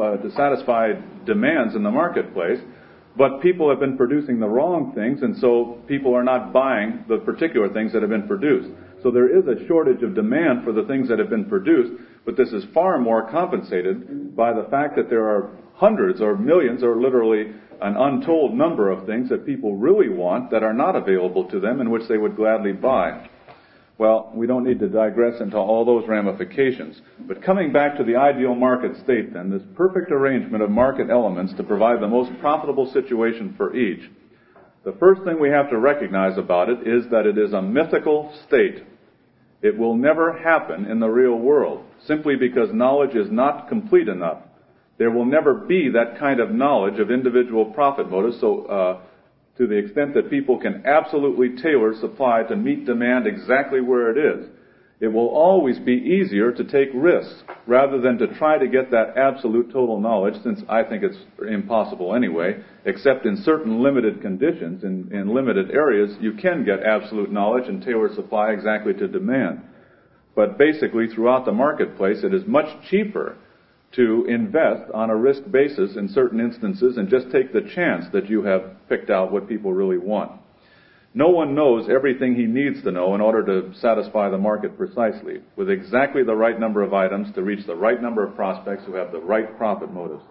to satisfy demands in the marketplace, but people have been producing the wrong things, and so people are not buying the particular things that have been produced. So there is a shortage of demand for the things that have been produced, but this is far more compensated by the fact that there are hundreds or millions or literally an untold number of things that people really want that are not available to them and which they would gladly buy. Well, we don't need to digress into all those ramifications. But coming back to the ideal market state then, this perfect arrangement of market elements to provide the most profitable situation for each, the first thing we have to recognize about it is that it is a mythical state. It will never happen in the real world, simply because knowledge is not complete enough. There will never be that kind of knowledge of individual profit motives, so to the extent that people can absolutely tailor supply to meet demand exactly where it is. It will always be easier to take risks rather than to try to get that absolute total knowledge, since I think it's impossible anyway, except in certain limited conditions, in limited areas, you can get absolute knowledge and tailor supply exactly to demand. But basically, throughout the marketplace, it is much cheaper to invest on a risk basis in certain instances and just take the chance that you have picked out what people really want. No one knows everything he needs to know in order to satisfy the market precisely, with exactly the right number of items to reach the right number of prospects who have the right profit motives.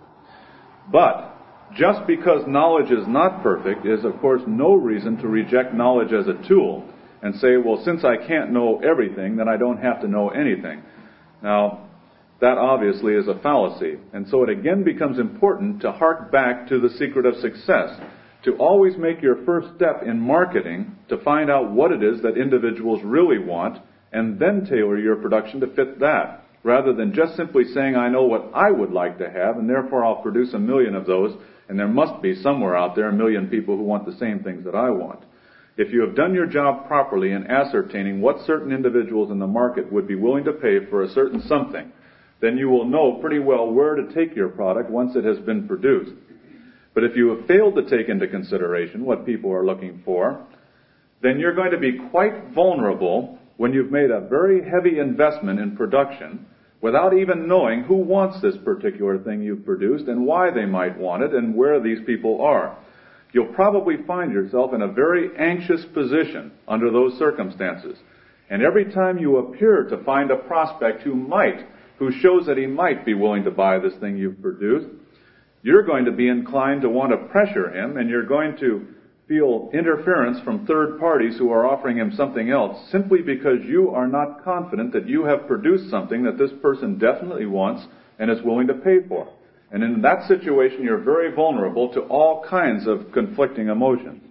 But just because knowledge is not perfect is, of course, no reason to reject knowledge as a tool and say, well, since I can't know everything, then I don't have to know anything. Now, that obviously is a fallacy. And so it again becomes important to hark back to the secret of success, to always make your first step in marketing to find out what it is that individuals really want, and then tailor your production to fit that, rather than just simply saying, I know what I would like to have, and therefore I'll produce 1 million of those, and there must be somewhere out there 1 million people who want the same things that I want. If you have done your job properly in ascertaining what certain individuals in the market would be willing to pay for a certain something, then you will know pretty well where to take your product once it has been produced. But if you have failed to take into consideration what people are looking for, then you're going to be quite vulnerable when you've made a very heavy investment in production without even knowing who wants this particular thing you've produced and why they might want it and where these people are. You'll probably find yourself in a very anxious position under those circumstances. And every time you appear to find a prospect who shows that he might be willing to buy this thing you've produced, you're going to be inclined to want to pressure him, and you're going to feel interference from third parties who are offering him something else simply because you are not confident that you have produced something that this person definitely wants and is willing to pay for. And in that situation, you're very vulnerable to all kinds of conflicting emotions.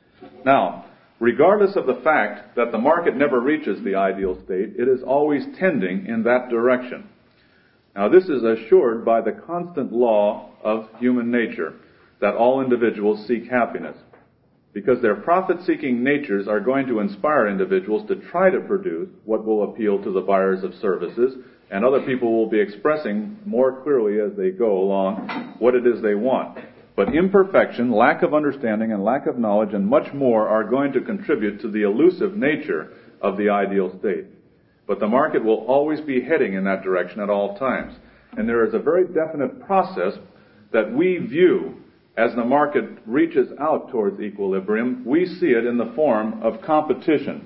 Now, regardless of the fact that the market never reaches the ideal state, it is always tending in that direction. Now, this is assured by the constant law of human nature, that all individuals seek happiness, because their profit-seeking natures are going to inspire individuals to try to produce what will appeal to the buyers of services, and other people will be expressing more clearly as they go along what it is they want. But imperfection, lack of understanding, and lack of knowledge, and much more are going to contribute to the elusive nature of the ideal state. But the market will always be heading in that direction at all times. And there is a very definite process that we view as the market reaches out towards equilibrium. We see it in the form of competition.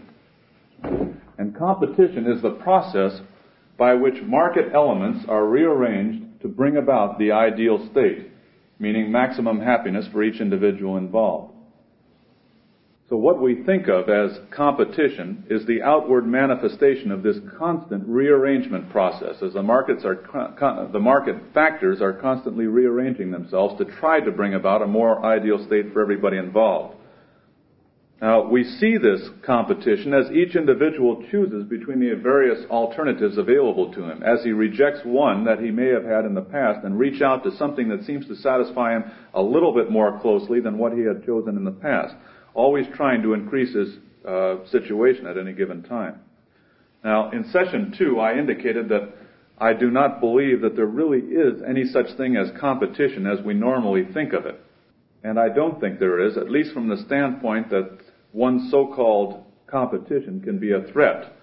And competition is the process by which market elements are rearranged to bring about the ideal state, meaning maximum happiness for each individual involved. So what we think of as competition is the outward manifestation of this constant rearrangement process, as the market factors are constantly rearranging themselves to try to bring about a more ideal state for everybody involved. Now, we see this competition as each individual chooses between the various alternatives available to him, as he rejects one that he may have had in the past and reach out to something that seems to satisfy him a little bit more closely than what he had chosen in the past, always trying to increase his situation at any given time. Now, in session 2, I indicated that I do not believe that there really is any such thing as competition as we normally think of it. And I don't think there is, at least from the standpoint that one so-called competition can be a threat